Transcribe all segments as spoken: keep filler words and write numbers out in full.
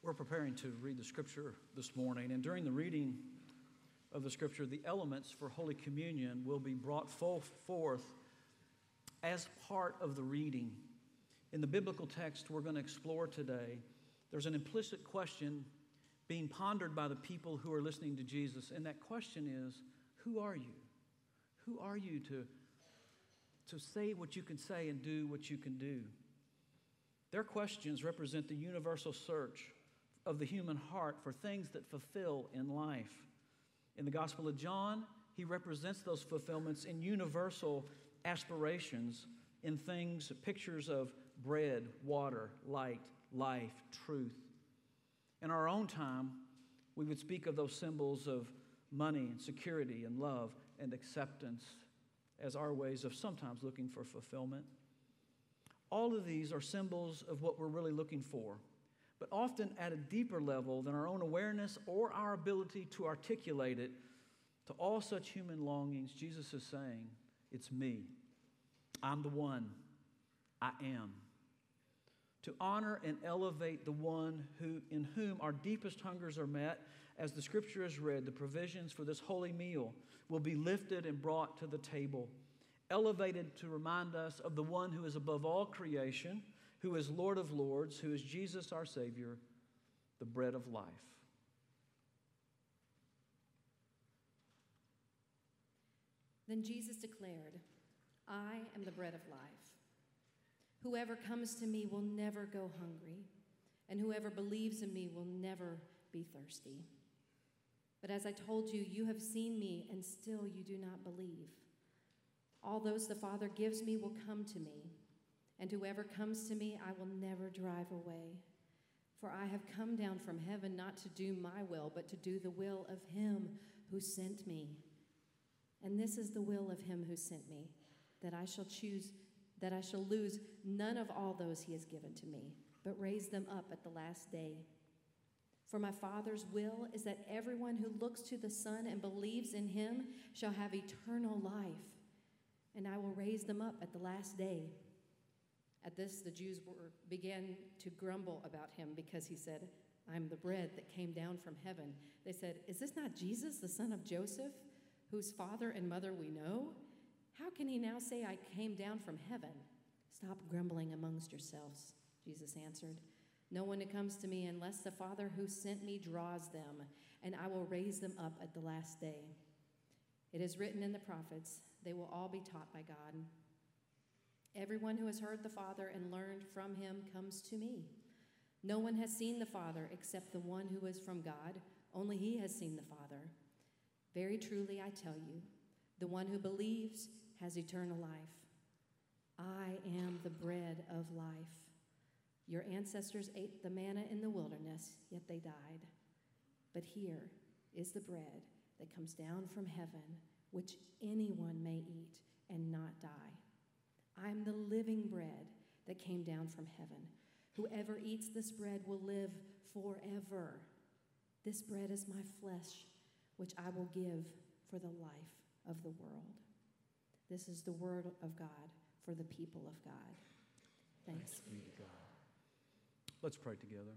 We're preparing to read the Scripture this morning, and during the reading of the Scripture, the elements for Holy Communion will be brought forth as part of the reading. In the biblical text we're going to explore today, there's an implicit question being pondered by the people who are listening to Jesus, and that question is, who are you? Who are you to, to say what you can say and do what you can do? Their questions represent the universal search of the human heart for things that fulfill in life. In the Gospel of John, he represents those fulfillments in universal aspirations, in things, pictures of bread, water, light, life, truth. In our own time, we would speak of those symbols of money and security and love and acceptance as our ways of sometimes looking for fulfillment. All of these are symbols of what we're really looking for, but often at a deeper level than our own awareness or our ability to articulate it. To all such human longings, Jesus is saying, it's me. I'm the one. I am. To honor and elevate the one who, in whom our deepest hungers are met, as the Scripture is read, the provisions for this holy meal will be lifted and brought to the table, elevated to remind us of the one who is above all creation, who is Lord of Lords, who is Jesus our Savior, the bread of life. Then Jesus declared, I am the bread of life. Whoever comes to me will never go hungry, and whoever believes in me will never be thirsty. But as I told you, you have seen me, and still you do not believe. All those the Father gives me will come to me, and whoever comes to me I will never drive away. For I have come down from heaven not to do my will, but to do the will of him who sent me. And this is the will of him who sent me, that I shall choose, that I shall lose none of all those he has given to me, but raise them up at the last day. For my Father's will is that everyone who looks to the Son and believes in him shall have eternal life, and I will raise them up at the last day. At this, the Jews were, began to grumble about him because he said, I'm the bread that came down from heaven. They said, is this not Jesus, the son of Joseph, whose father and mother we know? How can he now say, I came down from heaven? Stop grumbling amongst yourselves, Jesus answered. No one who comes to me unless the Father who sent me draws them, and I will raise them up at the last day. It is written in the prophets, they will all be taught by God. Everyone who has heard the Father and learned from him comes to me. No one has seen the Father except the one who is from God. Only he has seen the Father. Very truly I tell you, the one who believes has eternal life. I am the bread of life. Your ancestors ate the manna in the wilderness, yet they died. But here is the bread that comes down from heaven, which anyone may eat and not die. I am the living bread that came down from heaven. Whoever eats this bread will live forever. This bread is my flesh, which I will give for the life of the world. This is the word of God for the people of God. Thanks, Thanks be to God. Let's pray together.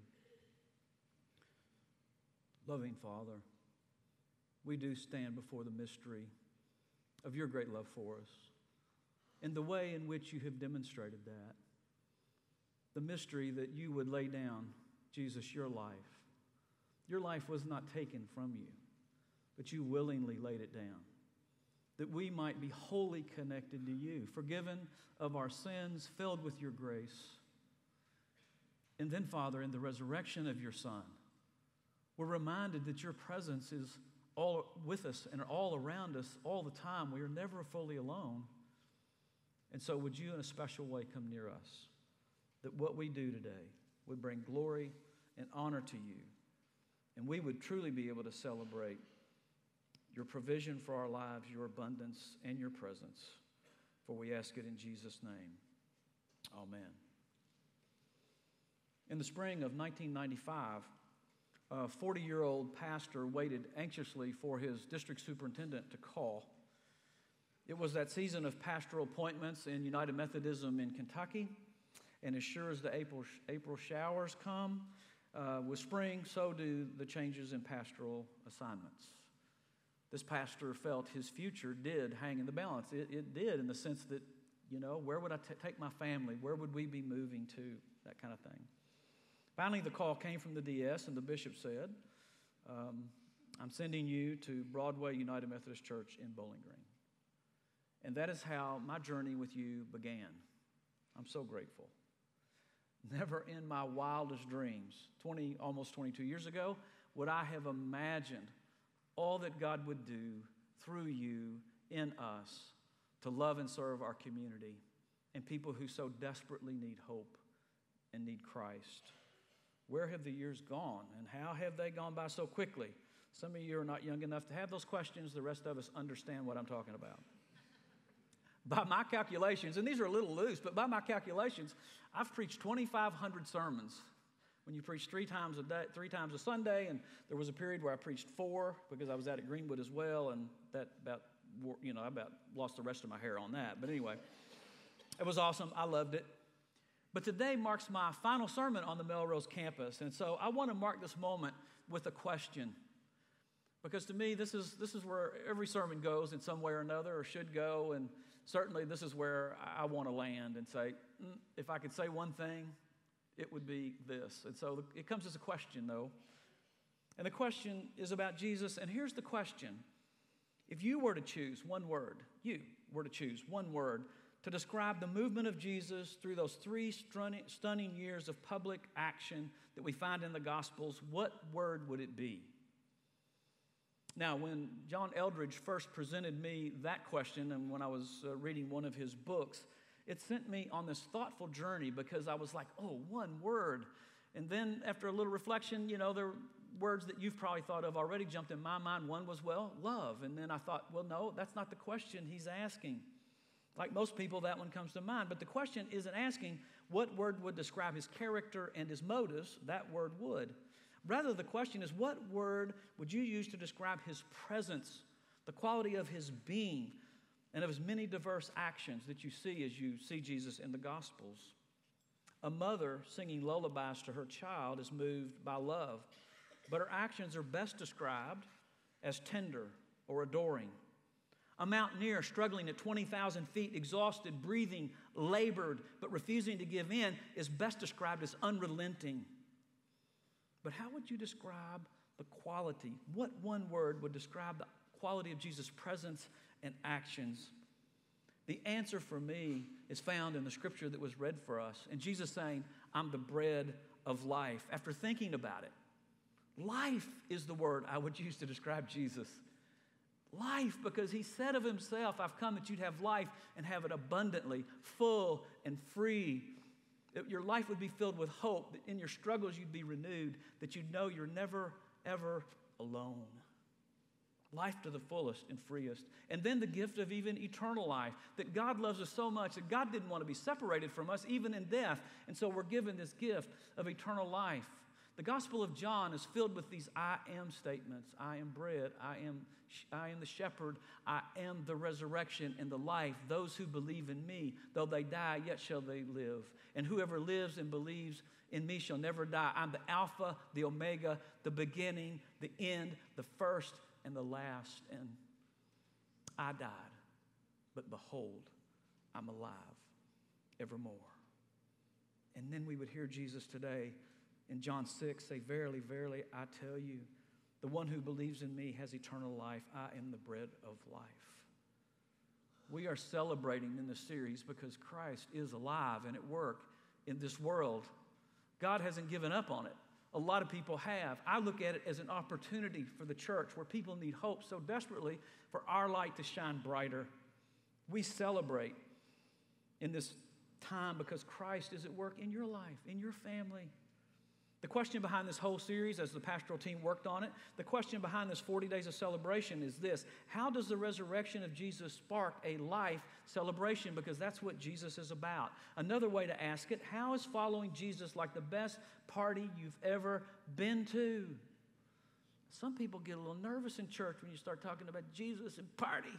Loving Father, we do stand before the mystery of your great love for us and the way in which you have demonstrated that. The mystery that you would lay down, Jesus, your life. Your life was not taken from you, but you willingly laid it down, that we might be wholly connected to you, forgiven of our sins, filled with your grace. And then, Father, in the resurrection of your Son, we're reminded that your presence is all with us and all around us all the time. We are never fully alone. And so would you in a special way come near us, that what we do today would bring glory and honor to you, and we would truly be able to celebrate your provision for our lives, your abundance, and your presence. For we ask it in Jesus' name. Amen. In the spring of nineteen ninety-five, a forty-year-old pastor waited anxiously for his district superintendent to call. It was that season of pastoral appointments in United Methodism in Kentucky, and as sure as the April, April showers come, Uh, with spring, so do the changes in pastoral assignments. This pastor felt his future did hang in the balance. It, it did in the sense that, you know, where would I t- take my family? Where would we be moving to? That kind of thing. Finally, the call came from the D S, and the bishop said, um, I'm sending you to Broadway United Methodist Church in Bowling Green. And that is how my journey with you began. I'm so grateful. Never in my wildest dreams, twenty, almost twenty-two years ago, would I have imagined all that God would do through you in us to love and serve our community and people who so desperately need hope and need Christ. Where have the years gone, and how have they gone by so quickly? Some of you are not young enough to have those questions. The rest of us understand what I'm talking about. By my calculations, and these are a little loose, but by my calculations, I've preached twenty-five hundred sermons. When you preach three times a day, three times a Sunday, and there was a period where I preached four because I was out at Greenwood as well, and that about, you know, I about lost the rest of my hair on that. But anyway, it was awesome. I loved it. But today marks my final sermon on the Melrose campus, and so I want to mark this moment with a question. Because to me, this is this is where every sermon goes in some way or another, or should go, and certainly this is where I want to land and say, mm, if I could say one thing, it would be this. And so it comes as a question, though. And the question is about Jesus, and here's the question. If you were to choose one word, you were to choose one word to describe the movement of Jesus through those three stunning, stunning years of public action that we find in the Gospels, what word would it be? Now, when John Eldredge first presented me that question, and when I was uh, reading one of his books, it sent me on this thoughtful journey because I was like, oh, one word. And then after a little reflection, you know, there were words that you've probably thought of already jumped in my mind. One was, well, love. And then I thought, well, no, that's not the question he's asking. Like most people, that one comes to mind. But the question isn't asking what word would describe his character and his motives. That word would. Rather, the question is, what word would you use to describe his presence, the quality of his being, and of his many diverse actions that you see as you see Jesus in the Gospels? A mother singing lullabies to her child is moved by love, but her actions are best described as tender or adoring. A mountaineer struggling at twenty thousand feet, exhausted, breathing, labored, but refusing to give in, is best described as unrelenting. But how would you describe the quality? What one word would describe the quality of Jesus' presence and actions? The answer for me is found in the scripture that was read for us. And Jesus saying, I'm the bread of life. After thinking about it, life is the word I would use to describe Jesus. Life, because he said of himself, I've come that you'd have life and have it abundantly, full and free. That your life would be filled with hope, that in your struggles you'd be renewed, that you'd know you're never, ever alone. Life to the fullest and freest. And then the gift of even eternal life, that God loves us so much that God didn't want to be separated from us even in death. And so we're given this gift of eternal life. The Gospel of John is filled with these I am statements. I am bread. I am, I am the shepherd. I am the resurrection and the life. Those who believe in me, though they die, yet shall they live. And whoever lives and believes in me shall never die. I'm the Alpha, the Omega, the beginning, the end, the first, and the last. And I died, but behold, I'm alive evermore. And then we would hear Jesus today in John six say, verily, verily, I tell you, the one who believes in me has eternal life. I am the bread of life. We are celebrating in this series because Christ is alive and at work in this world. God hasn't given up on it. A lot of people have. I look at it as an opportunity for the church where people need hope so desperately for our light to shine brighter. We celebrate in this time because Christ is at work in your life, in your family. The question behind this whole series, as the pastoral team worked on it, the question behind this forty days of celebration is this: how does the resurrection of Jesus spark a life celebration? Because that's what Jesus is about. Another way to ask it: how is following Jesus like the best party you've ever been to? Some people get a little nervous in church when you start talking about Jesus and party.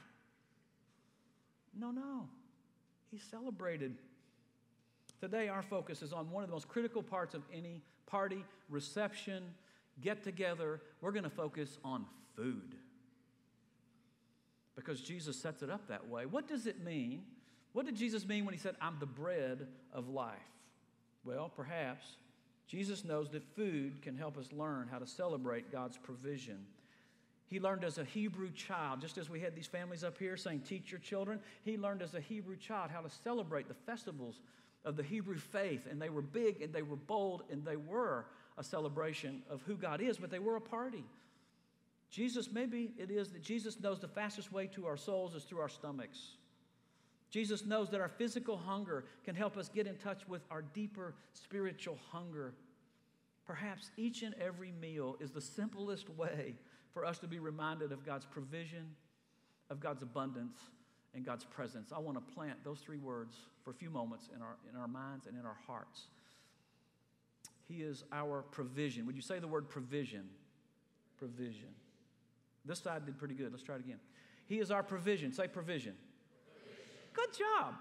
No, no. He's celebrated. Today, our focus is on one of the most critical parts of any party, reception, get together. We're going to focus on food because Jesus sets it up that way. What does it mean? What did Jesus mean when he said, I'm the bread of life? Well, perhaps Jesus knows that food can help us learn how to celebrate God's provision. He learned as a Hebrew child, just as we had these families up here saying, teach your children, he learned as a Hebrew child how to celebrate the festivals of the Hebrew faith. And they were big and they were bold and they were a celebration of who God is, but they were a party. Jesus, maybe it is that Jesus knows the fastest way to our souls is through our stomachs. Jesus knows that our physical hunger can help us get in touch with our deeper spiritual hunger. Perhaps each and every meal is the simplest way for us to be reminded of God's provision, of God's abundance, and God's presence. I want to plant those three words for a few moments in our, in our minds and in our hearts. He is our provision. Would you say the word provision? Provision. This side did pretty good. Let's try it again. He is our provision. Say provision. Good job.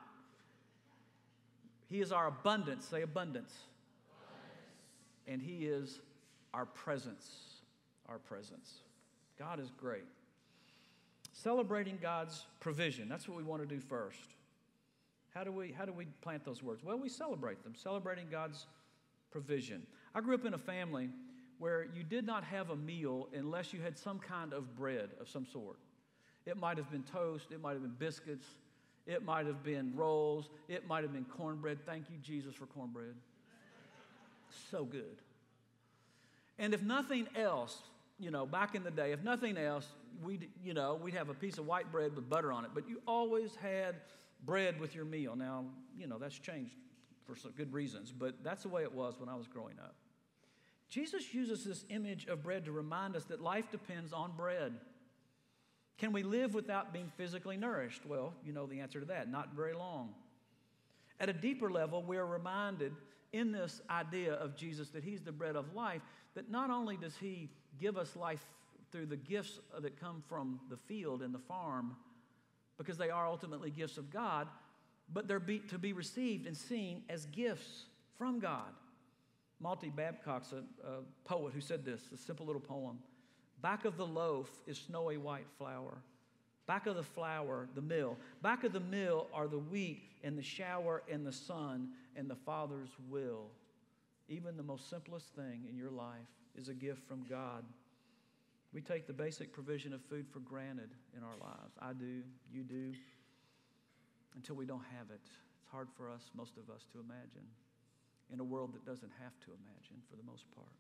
He is our abundance. Say abundance. Abundance. And he is our presence. Our presence. God is great. Celebrating God's provision. That's what we want to do first. How do we, how do we plant those words? Well, we celebrate them. Celebrating God's provision. I grew up in a family where you did not have a meal unless you had some kind of bread of some sort. It might have been toast. It might have been biscuits. It might have been rolls. It might have been cornbread. Thank you, Jesus, for cornbread. So good. And if nothing else, you know, back in the day, if nothing else, we'd, you know, we'd have a piece of white bread with butter on it. But you always had bread with your meal. Now, you know, that's changed for some good reasons, but that's the way it was when I was growing up. Jesus uses this image of bread to remind us that life depends on bread. Can we live without being physically nourished? Well, you know the answer to that, not very long. At a deeper level, we are reminded in this idea of Jesus that he's the bread of life, that not only does he give us life through the gifts that come from the field and the farm, because they are ultimately gifts of God, but they're be, to be received and seen as gifts from God. Malty Babcock's a, a poet who said this, a simple little poem. Back of the loaf is snowy white flour. Back of the flour, the mill. Back of the mill are the wheat and the shower and the sun and the Father's will. Even the most simplest thing in your life is a gift from God. We take the basic provision of food for granted in our lives. I do, you do, until we don't have it. It's hard for us, most of us, to imagine in a world that doesn't have to imagine for the most part.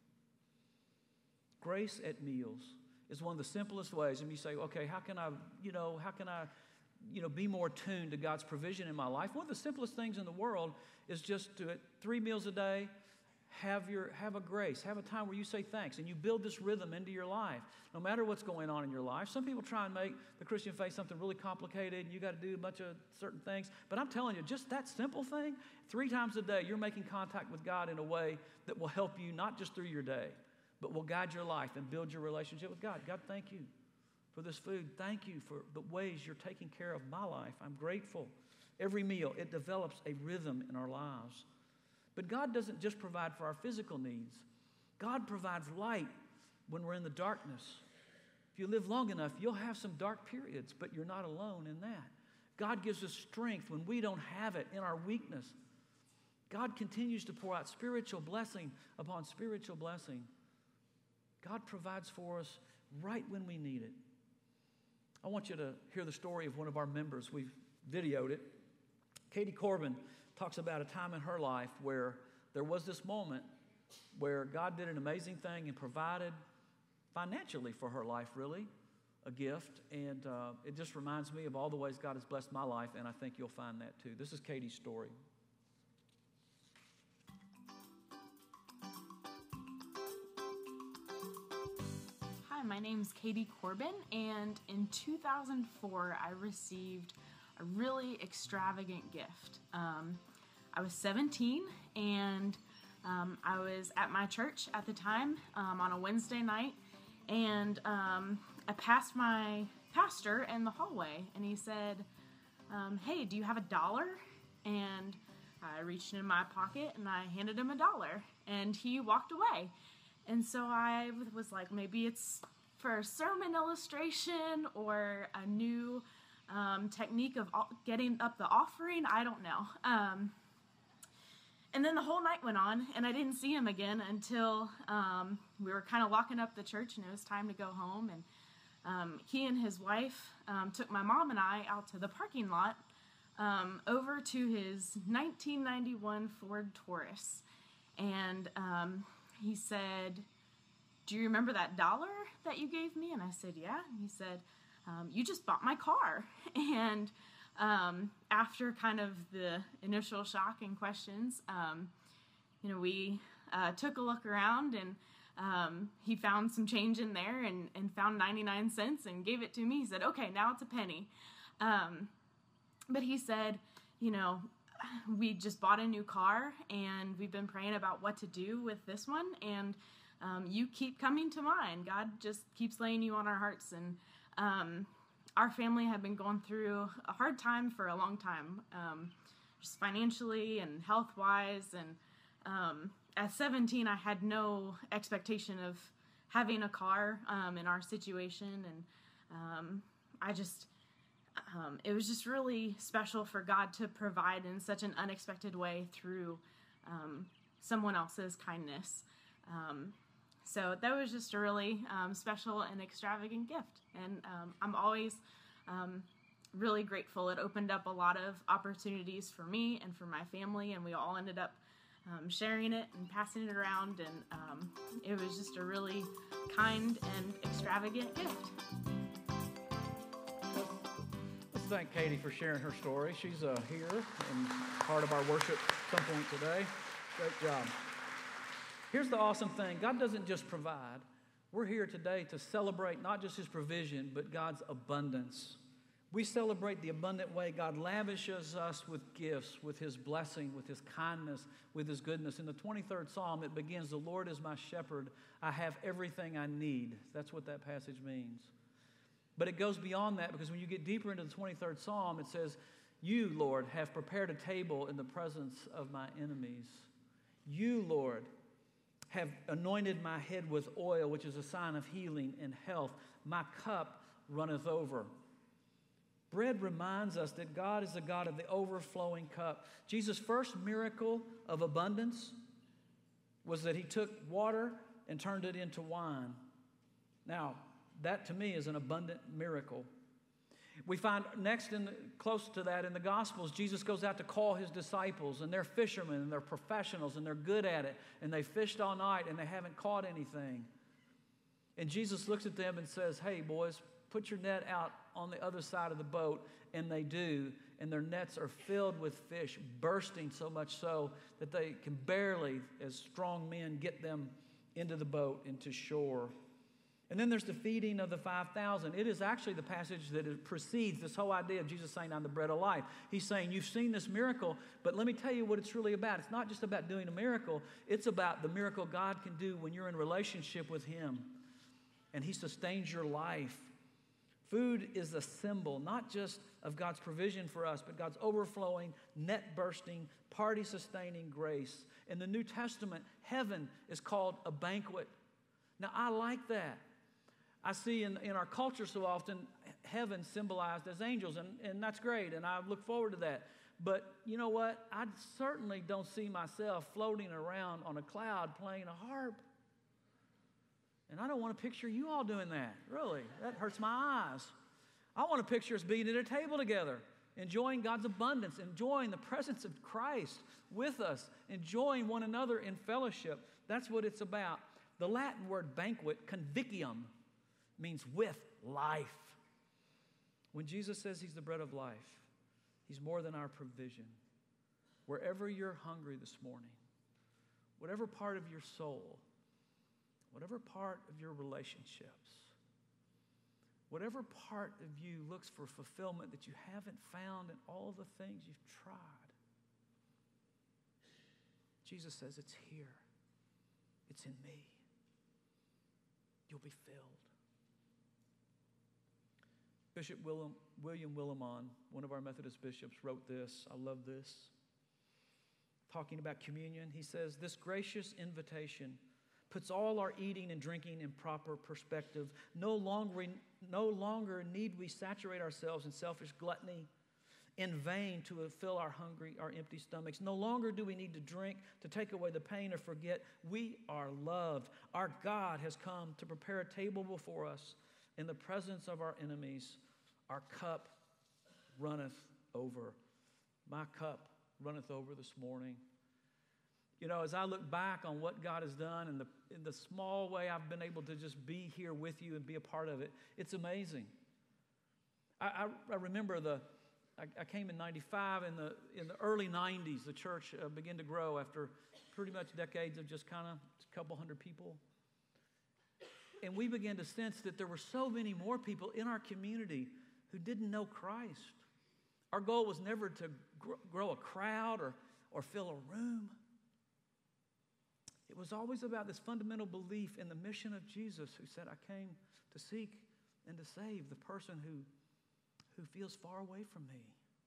Grace at meals is one of the simplest ways. And you say, okay, how can I, you know, how can I, you know, be more tuned to God's provision in my life? One of the simplest things in the world is just to, at three meals a day, have your have a grace, have a time where you say thanks, and you build this rhythm into your life, no matter what's going on in your life. Some people try and make the Christian faith something really complicated, and you got to do a bunch of certain things. But I'm telling you, just that simple thing, three times a day, you're making contact with God in a way that will help you not just through your day, but will guide your life and build your relationship with God. God, thank you for this food. Thank you for the ways you're taking care of my life. I'm grateful. Every meal, it develops a rhythm in our lives. But God doesn't just provide for our physical needs. God provides light when we're in the darkness. If you live long enough, you'll have some dark periods, but you're not alone in that. God gives us strength when we don't have it in our weakness. God continues to pour out spiritual blessing upon spiritual blessing. God provides for us right when we need it. I want you to hear the story of one of our members. We've videoed it. Katie Corbin talks about a time in her life where there was this moment where God did an amazing thing and provided financially for her life, really, a gift. And uh, it just reminds me of all the ways God has blessed my life, and I think you'll find that too. This is Katie's story. Hi, my name's Katie Corbin, and in two thousand four, I received a really extravagant gift. Um, I was seventeen, and um, I was at my church at the time um, on a Wednesday night, and um, I passed my pastor in the hallway, and he said, um, hey, do you have a dollar? And I reached in my pocket, and I handed him a dollar, And he walked away. And so I was like, maybe it's for a sermon illustration or a new um, technique of getting up the offering. I don't know. Um, and then the whole night went on, and I didn't see him again until um, we were kind of locking up the church, and it was time to go home. And um, he and his wife um, took my mom and I out to the parking lot um, over to his nineteen ninety-one Ford Taurus. And um, he said, "Do you remember that dollar that you gave me?" And I said, "Yeah." And he said, um, "You just bought my car." And um, after kind of the initial shock and questions, um, you know, we uh, took a look around, and um, he found some change in there and, and found ninety-nine cents and gave it to me. He said, "Okay, now it's a penny." Um, but he said, you know, we just bought a new car, and we've been praying about what to do with this one, and um, you keep coming to mind. God just keeps laying you on our hearts. And um, our family had been going through a hard time for a long time, um, just financially and health-wise. And um, at seventeen, I had no expectation of having a car um, in our situation, and um, I just... Um, it was just really special for God to provide in such an unexpected way through um, someone else's kindness. Um, so that was just a really um, special and extravagant gift. And um, I'm always um, really grateful. It opened up a lot of opportunities for me and for my family, and we all ended up um, sharing it and passing it around. And um, it was just a really kind and extravagant gift. Thank Katie for sharing her story. She's uh, here and part of our worship at some point today. Great job. Here's the awesome thing. God doesn't just provide. We're here today to celebrate not just his provision, but God's abundance. We celebrate the abundant way God lavishes us with gifts, with his blessing, with his kindness, with his goodness. In the twenty-third Psalm, it begins, "The Lord is my shepherd. I have everything I need." That's what that passage means. But it goes beyond that, because when you get deeper into the twenty-third Psalm, it says, "You, Lord, have prepared a table in the presence of my enemies. You, Lord, have anointed my head with oil, which is a sign of healing and health. My cup runneth over." Bread reminds us that God is the God of the overflowing cup. Jesus' first miracle of abundance was that he took water and turned it into wine. Now, that to me is an abundant miracle. We find next, in the, close to that in the Gospels, Jesus goes out to call his disciples, and they're fishermen, and they're professionals, and they're good at it, and they fished all night, and they haven't caught anything. And Jesus looks at them and says, "Hey, boys, put your net out on the other side of the boat," and they do, and their nets are filled with fish, bursting so much so that they can barely, as strong men, get them into the boat, into shore. And then there's the feeding of the five thousand. It is actually the passage that precedes this whole idea of Jesus saying, "I'm the bread of life." He's saying, you've seen this miracle, but let me tell you what it's really about. It's not just about doing a miracle. It's about the miracle God can do when you're in relationship with him, and he sustains your life. Food is a symbol, not just of God's provision for us, but God's overflowing, net-bursting, party-sustaining grace. In the New Testament, heaven is called a banquet. Now, I like that. I see in, in our culture so often heaven symbolized as angels, and, and that's great, and I look forward to that. But you know what? I certainly don't see myself floating around on a cloud playing a harp. And I don't want to picture you all doing that, really. That hurts my eyes. I want to picture us being at a table together, enjoying God's abundance, enjoying the presence of Christ with us, enjoying one another in fellowship. That's what it's about. The Latin word banquet, convicium, means with life. When Jesus says he's the bread of life, he's more than our provision. Wherever you're hungry this morning, whatever part of your soul, whatever part of your relationships, whatever part of you looks for fulfillment that you haven't found in all the things you've tried, Jesus says it's here. It's in me. You'll be filled. Bishop William, William Willimon, one of our Methodist bishops, wrote this. I love this. talking about communion. He says, this gracious invitation puts all our eating and drinking in proper perspective. No longer, no longer need we saturate ourselves in selfish gluttony in vain to fill our hungry, our empty stomachs. No longer do we need to drink to take away the pain or forget we are loved. Our God has come to prepare a table before us in the presence of our enemies. Our cup runneth over. My cup runneth over this morning. You know, as I look back on what God has done and the, in the small way I've been able to just be here with you and be a part of it, it's amazing. I, I, I remember the, I, I came in ninety-five. In the, in the early nineties, the church uh, began to grow after pretty much decades of just kind of a couple hundred people. And we began to sense that there were so many more people in our community who didn't know Christ. Our goal was never to gr- grow a crowd or, or fill a room. It was always about this fundamental belief in the mission of Jesus, who said, I came to seek and to save the person who, who feels far away from me.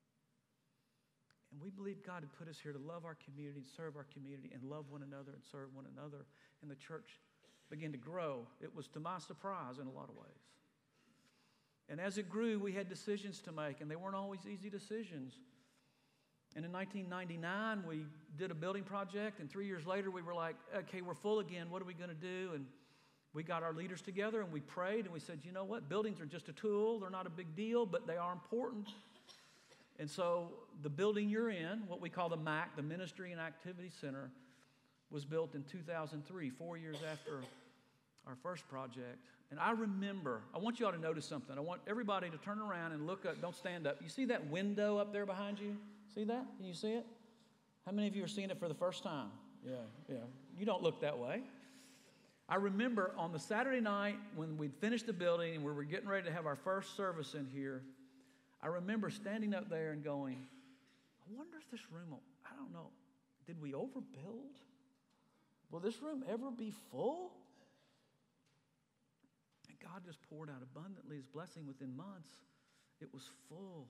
And we believed God had put us here to love our community, serve our community, and love one another and serve one another. And the church began to grow. It was to my surprise in a lot of ways. And as it grew, we had decisions to make, and they weren't always easy decisions. And in nineteen ninety-nine, we did a building project, and three years later, we were like, okay, we're full again. What are we going to do? And we got our leaders together, and we prayed, and we said, you know what? Buildings are just a tool. They're not a big deal, but they are important. And so the building you're in, what we call the M A C, the Ministry and Activity Center, was built in two thousand three, four years after our first project. And I remember, I want you all to notice something. I want everybody to turn around and look up. Don't stand up. You see that window up there behind you? See that? Can you see it? How many of you are seeing it for the first time? Yeah, yeah. You don't look that way. I remember on the Saturday night when we'd finished the building and we were getting ready to have our first service in here, I remember standing up there and going, I wonder if this room will, I don't know, did we overbuild? Will this room ever be full? And God just poured out abundantly His blessing within months. It was full.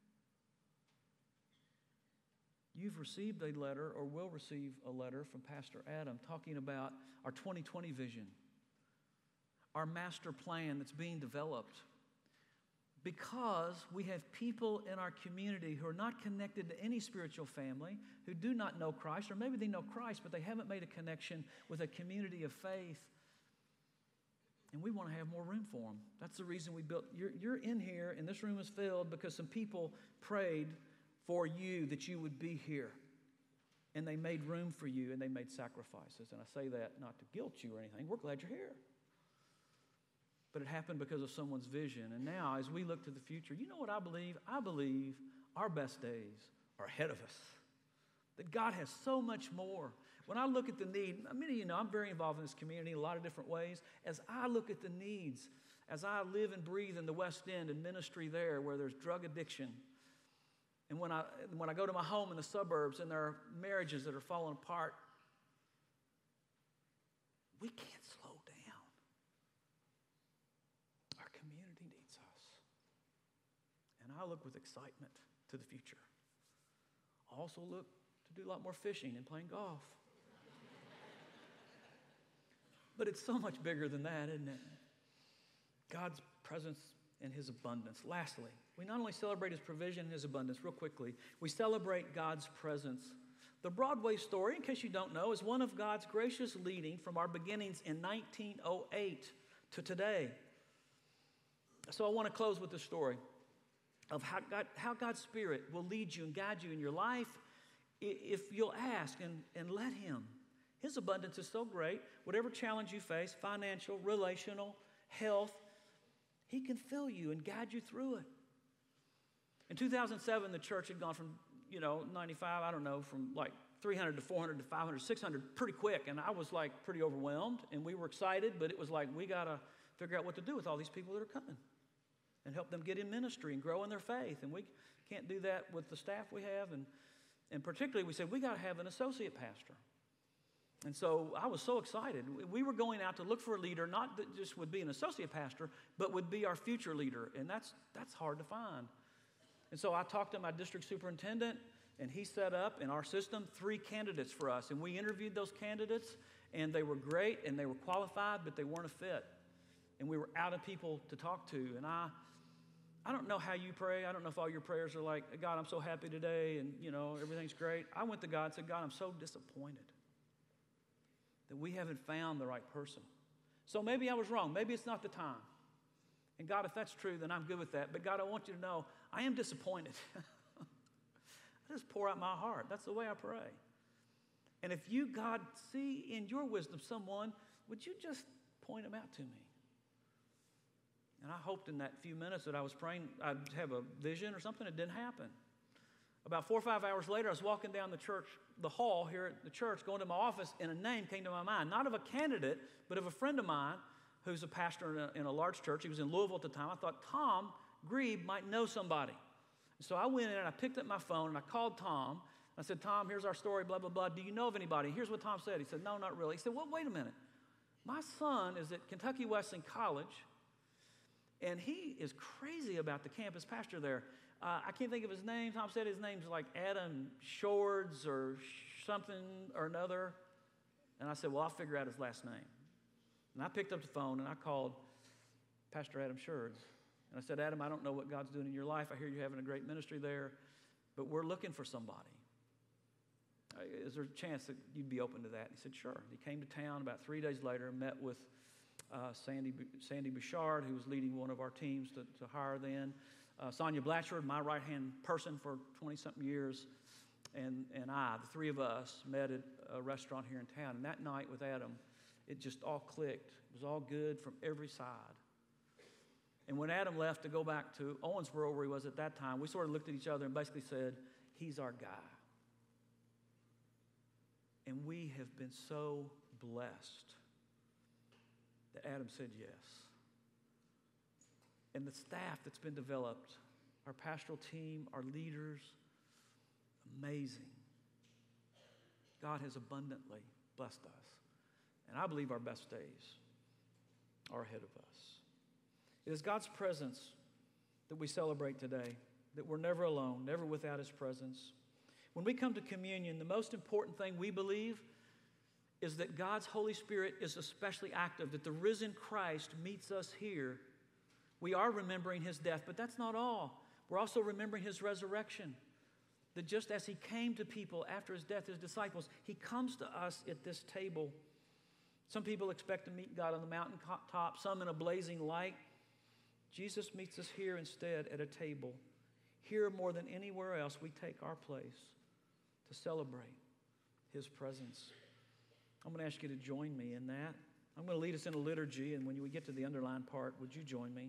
You've received a letter or will receive a letter from Pastor Adam talking about our twenty twenty vision, our master plan that's being developed. Because we have people in our community who are not connected to any spiritual family, who do not know Christ, or maybe they know Christ, but they haven't made a connection with a community of faith. And we want to have more room for them. That's the reason we built. You're, you're in here, and this room is filled because some people prayed for you that you would be here. And they made room for you, and they made sacrifices. And I say that not to guilt you or anything. We're glad you're here. But it happened because of someone's vision. And now, as we look to the future, you know what I believe? I believe our best days are ahead of us. That God has so much more. When I look at the need, many of you know I'm very involved in this community in a lot of different ways. As I look at the needs, as I live and breathe in the West End and ministry there where there's drug addiction, and when I, when I go to my home in the suburbs and there are marriages that are falling apart, we can't slow down. Our community needs us. And I look with excitement to the future. I also look to do a lot more fishing and playing golf. But it's so much bigger than that, isn't it? God's presence and His abundance. Lastly, we not only celebrate His provision and His abundance, real quickly, we celebrate God's presence. The Broadway story, in case you don't know, is one of God's gracious leading from our beginnings in nineteen oh eight to today. So I want to close with the story of how, God, how God's Spirit will lead you and guide you in your life if you'll ask and, and let Him. His abundance is so great. Whatever challenge you face, financial, relational, health, He can fill you and guide you through it. In two thousand seven, the church had gone from, you know, ninety-five, I don't know, from like three hundred to four hundred to five hundred, six hundred pretty quick. And I was like pretty overwhelmed, and we were excited, but it was like we got to figure out what to do with all these people that are coming and help them get in ministry and grow in their faith. And we can't do that with the staff we have. And, and particularly, we said, we got to have an associate pastor. And so I was so excited. We were going out to look for a leader, not that just would be an associate pastor, but would be our future leader. And that's that's hard to find. And so I talked to my district superintendent, And he set up in our system three candidates for us. And we interviewed those candidates, and they were great, and they were qualified, but they weren't a fit. And we were out of people to talk to. And I I don't know how you pray. I don't know if all your prayers are like, God, I'm so happy today, and, you know, everything's great. I went to God and said, God, I'm so disappointed that we haven't found the right person. So maybe I was wrong. Maybe it's not the time. And God, if that's true, then I'm good with that. But God, I want you to know I am disappointed. I just pour out my heart. That's the way I pray. And if you, God, see in your wisdom someone, would you just point them out to me? And I hoped in that few minutes that I was praying I'd have a vision or something. It didn't happen. About four or five hours later, I was walking down the church, the hall here at the church, going to my office, and a name came to my mind. Not of a candidate, but of a friend of mine who's a pastor in a, in a large church. He was in Louisville at the time. I thought Tom Grebe might know somebody. So I went in and I picked up my phone and I called Tom. I said, Tom, here's our story, blah, blah, blah. Do you know of anybody? Here's what Tom said. He said, no, not really. He said, well, wait a minute. My son is at Kentucky Wesleyan College, and he is crazy about the campus pastor there. Uh, I can't think of his name. Tom said his name's like Adam Shords or something or another. And I said, well, I'll figure out his last name. And I picked up the phone and I called Pastor Adam Shords. And I said, Adam, I don't know what God's doing in your life. I hear you're having a great ministry there, but we're looking for somebody. Is there a chance that you'd be open to that? He said, sure. He came to town about three days later and met with uh, Sandy Sandy Bouchard, who was leading one of our teams to, to hire then. Uh, Sonia Blatchford, my right-hand person for twenty-something years, and, and I, the three of us, met at a restaurant here in town. And that night with Adam, it just all clicked. It was all good from every side. And when Adam left to go back to Owensboro, where he was at that time, we sort of looked at each other and basically said, he's our guy. And we have been so blessed that Adam said yes. And the staff that's been developed, our pastoral team, our leaders, amazing. God has abundantly blessed us. And I believe our best days are ahead of us. It is God's presence that we celebrate today, that we're never alone, never without His presence. When we come to communion, the most important thing we believe is that God's Holy Spirit is especially active, that the risen Christ meets us here. We are remembering His death, but that's not all. We're also remembering His resurrection, that just as He came to people after His death, His disciples, He comes to us at this table. Some people expect to meet God on the mountaintop, some in a blazing light. Jesus meets us here instead at a table. Here more than anywhere else, we take our place to celebrate His presence. I'm going to ask you to join me in that. I'm going to lead us in a liturgy, and when we get to the underlined part, would you join me?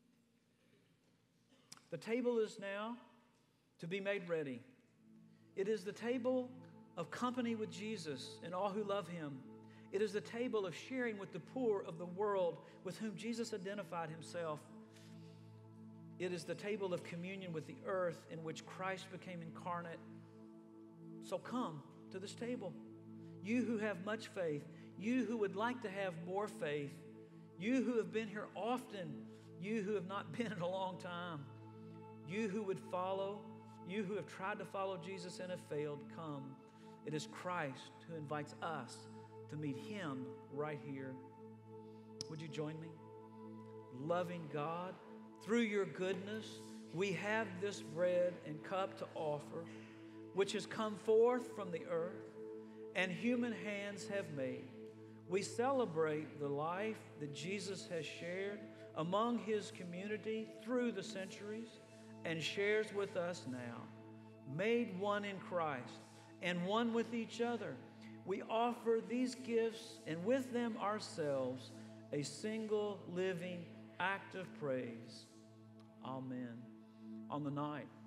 The table is now to be made ready. It is the table of company with Jesus and all who love Him. It is the table of sharing with the poor of the world with whom Jesus identified Himself. It is the table of communion with the earth in which Christ became incarnate. So come to this table. You who have much faith, you who would like to have more faith, you who have been here often, you who have not been in a long time, you who would follow, you who have tried to follow Jesus and have failed, come. It is Christ who invites us to meet Him right here. Would you join me? Loving God, through your goodness, we have this bread and cup to offer, which has come forth from the earth and human hands have made. We celebrate the life that Jesus has shared among His community through the centuries and shares with us now. Made one in Christ and one with each other, we offer these gifts and with them ourselves a single living act of praise. Amen. On the night